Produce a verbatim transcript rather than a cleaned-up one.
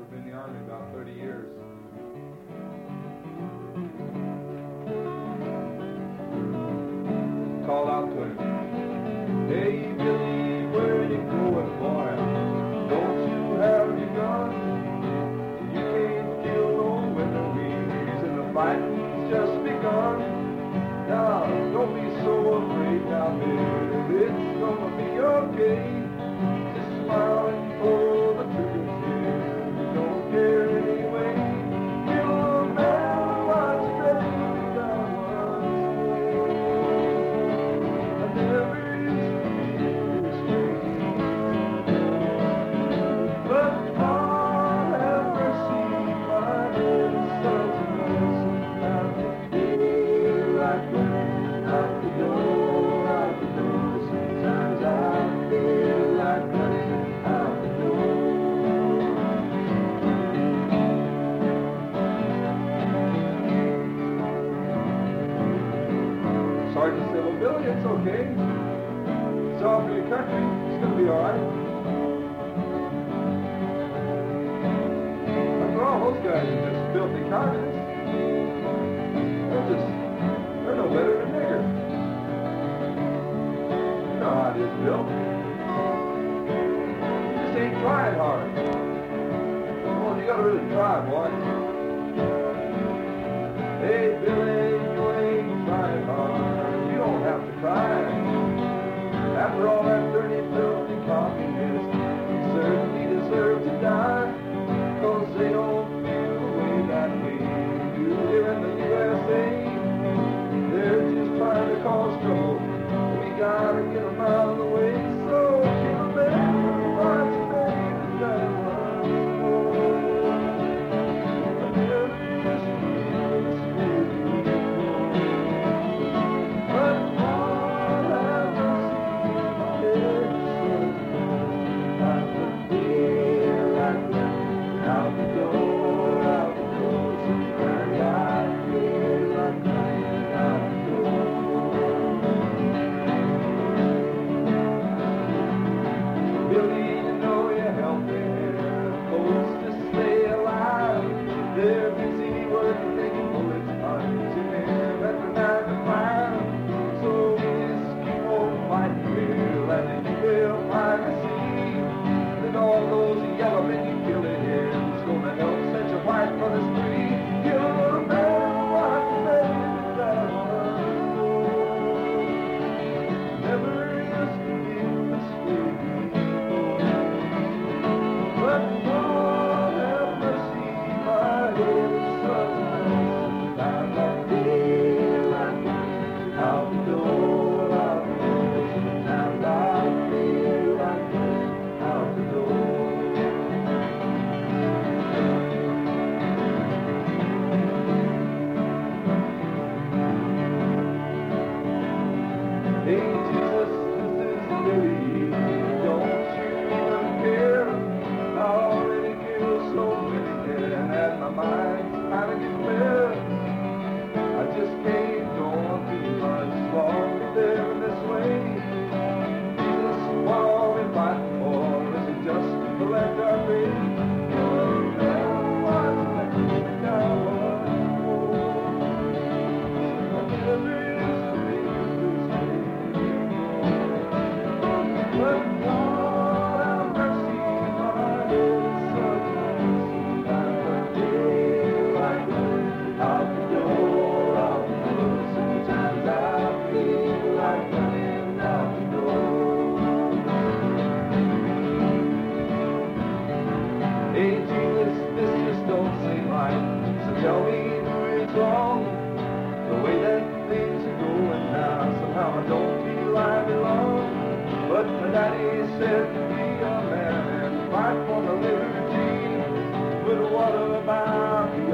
I've been in the Army about thirty years. Called out to him, "Hey Billy, where you going, boy? Don't you have your gun? You can't kill no enemies, and the fighting's just begun. Now, don't be so afraid now, Billy, it's gonna be okay. Just smile and pull the trigger till you don't care anyway. Kill a man once, baby, that once. And never used to be this way. But God have mercy, my little son's a mess. Now they feel like running out the door, out the door. Sometimes I feel like running out the door. Sergeant said, "Well, Billy, it's okay. It's all for your country. It's going to be all right." After all, those guys are just filthy communists. They're just, they're no better than niggers. You know how it is, Bill. You just ain't trying hard. Well, you got to really try, boy. Hey, Billy, you ain't trying hard. You don't have to try. After all that dirty, filthy communists certainly deserve to die, 'cause they don't feel the way that we do here in the U S A. They're just trying to cause trouble. We gotta get them out of the way. So kill them, watch them, that one. And there is this baby. But God have mercy, my dear son. I could feel like running out the door, out the door. Sometimes I feel like running out the door. Billy, you know you're helping folks to stay alive. They're busy working, making bullets, punching them at the nine to five. So just keep on fighting, Bill, and you will finally see that all those yellow men you kill in here is gonna help set your white brothers free. Kill a man, watch the baby that one. Never used to be this way before. But God have mercy, my little son. Sometimes I feel like running out the door, out the door. Sometimes I feel like running out the door. Hey Jesus, this is Billy. Don't you even care? I already killed so many men, and my mind's kinda getting clear. I just can't go on too much longer living this way. Jesus, what are we fighting for? Is it just to let our faith? But God have mercy, my little son. Sometimes I feel like running out the door, out the door. Sometimes I feel like running out the door. Hey Jesus, this just don't seem right. So tell me who is wrong. The way that things are going now, somehow I don't feel I belong. But my daddy said to be a man and fight for the liberty. But what about